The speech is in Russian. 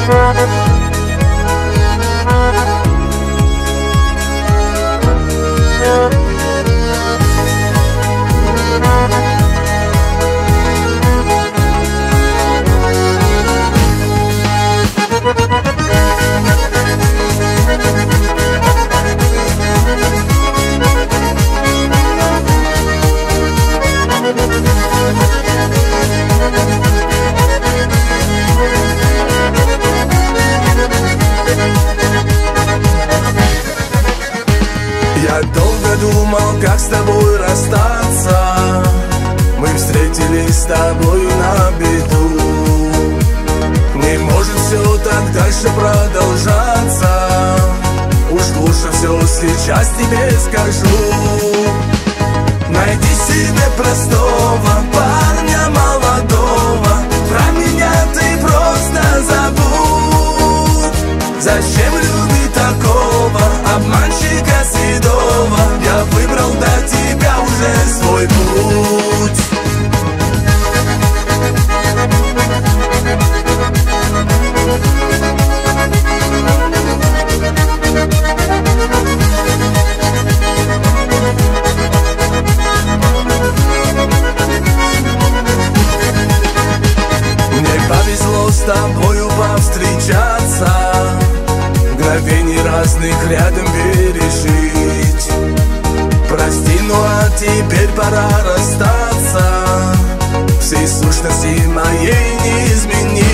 Я долго думал, как с тобой расстаться. Мы встретились с тобою на беду. Не может все так дальше продолжаться. Уж лучше все сейчас тебе скажу. Найди себе простого парня молодого. Про меня ты просто забудь. Зачем любить такого обманщика седого? Я выбрал для тебя уже свой путь. Мне повезло с тобою повстречаться, мгновений разных рядом пережить. Прости, ну а теперь пора расстаться. Всей сущности моей не изменить.